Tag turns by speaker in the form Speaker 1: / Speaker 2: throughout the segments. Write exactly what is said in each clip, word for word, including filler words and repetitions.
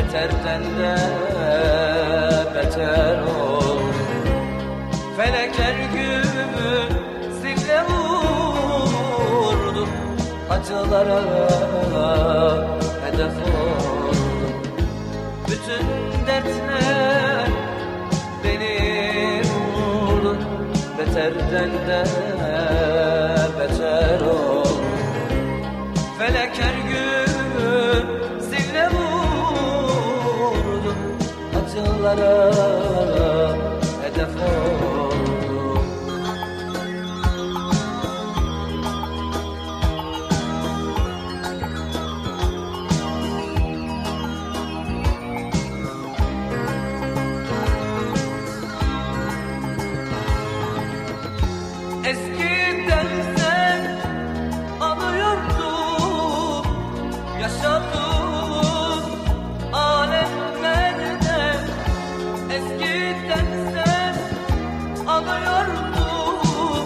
Speaker 1: beterden de beter ol. Felek her gün zille vurdu, acılara hedef oldu. Bütün dertler beni vurdu, beterden de beter ol. Felek her gün zille vurdu, acılara hedef oldu. Eskiden sen alıyordun, yaşadın alemlerde. Eskiden sen alıyordun,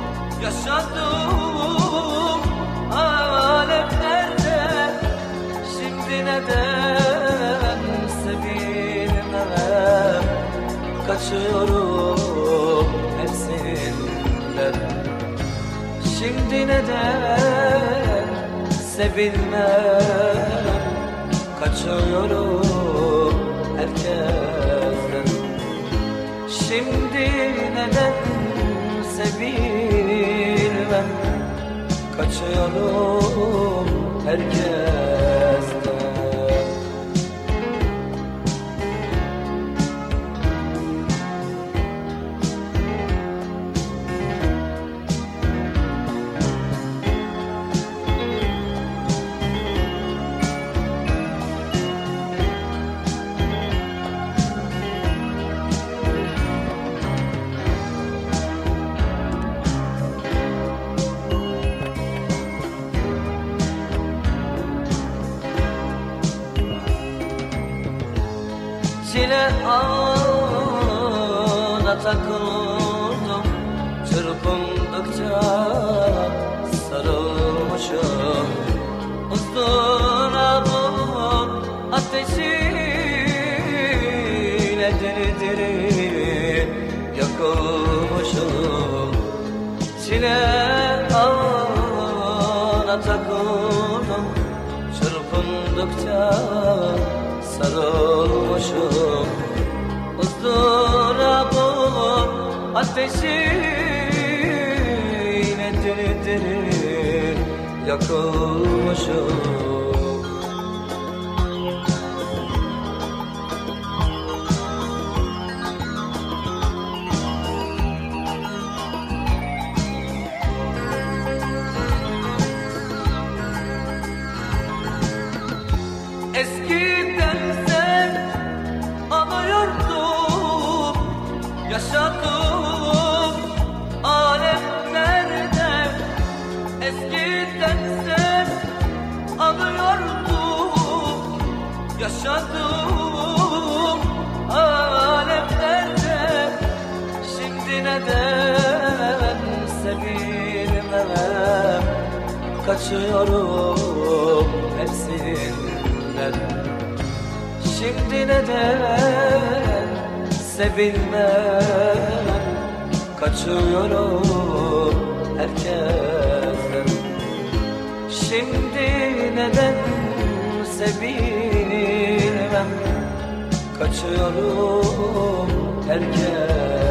Speaker 1: yaşadın alemlerde. Şimdi neden sevilmem, kaçıyorum hepsinden. Şimdi neden sevilmem, kaçıyorum herkesten. Şimdi neden sevilmem, kaçıyorum herkesten. Çile ağına takıldım, çırpındıkça sarılmışım. Izdırabın ateşiyle diri diri yakılmışım. Çile ağına takıldım, çırpındıkça sarılmışım. Izdırabın ateşiyle diri diri yakılmışım. Eskiden sen alıyordun, yaşadın alemlerde. Eskiden sen alıyordun, yaşadın alemlerde. Şimdi neden sevilmem, kaçıyorum hepsinden. Şimdi neden sevilmem, kaçıyorum herkesten. Şimdi neden sevilmem, kaçıyorum herkesten.